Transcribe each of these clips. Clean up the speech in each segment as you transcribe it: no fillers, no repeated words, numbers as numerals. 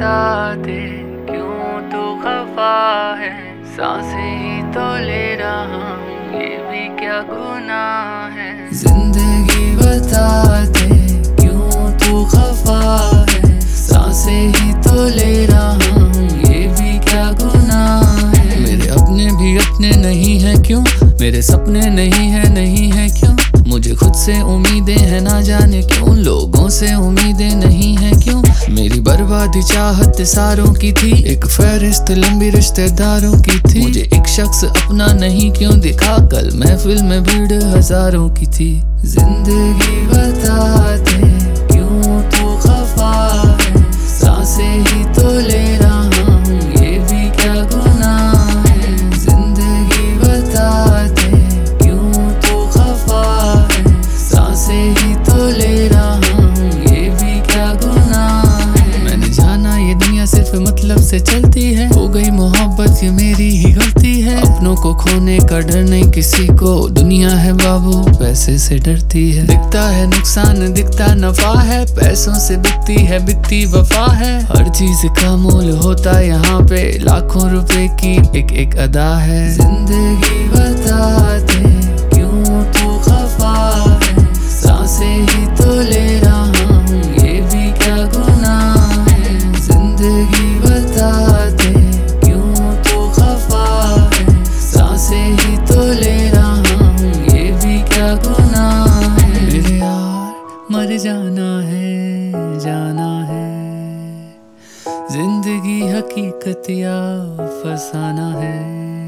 बता दे क्यों तू खफा है। सांसें ही तो ले रहा हूँ, ये भी क्या गुनाह है। जिंदगी बता दे क्यों तू खफा है। सांसें ही तो ले रहा हूँ, ये भी क्या गुनाह है। मेरे अपने भी अपने नहीं है क्यों, मेरे सपने नहीं है क्यों। मुझे खुद से उम्मीदें हैं ना जाने क्यों, लोगों से उम्मीदें नहीं है क्यों। मेरी बर्बादी चाहत सारों की थी, एक फहरिस्त लंबी रिश्तेदारों की थी। मुझे एक शख्स अपना नहीं क्यों दिखा, कल महफिल में भीड़ हजारों की थी। जिंदगी बता दे क्यों तू खफा है। सांसें ही तो ले रहा हूँ, ये भी क्या गुनाह है। जिंदगी बता दे क्यों तू खफा है। सांसें ही तो ले रहा हूँ, ये भी क्या गुनाह है। मैंने जाना ये दुनिया सिर्फ मतलब से चलती है, हो गई मोहब्बत ये मेरी ही गलती है। अपनों को खोने का डर नहीं किसी को, दुनिया है बाबू पैसे से डरती है। दिखता है नुकसान दिखता नफा है, पैसों से बिकती वफा है। हर चीज का मोल होता यहाँ पे, लाखों रुपए की एक अदा है। जिंदगी बता दे क्यों तू खफा है। सांसें ही तो ले रहा हूँ, ये भी क्या गुनाह है। जिंदगी बता दे क्यों तू खफा है। सांसें ही तो ले रहा हूँ, ये भी क्या गुनाह है। मेरे यार मर जाना है। जिंदगी हकीकत या फसाना है।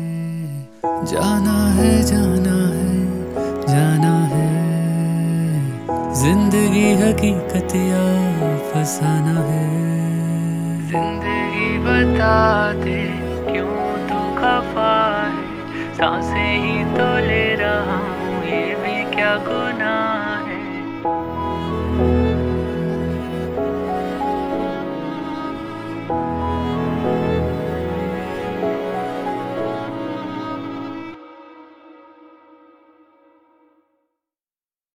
जाना है। जिंदगी हकीकत या फसाना है। जिंदगी बता दे क्यों तू खफा है। सांसें ही तो ले रहा हूँ, ये भी क्या गुनाह है।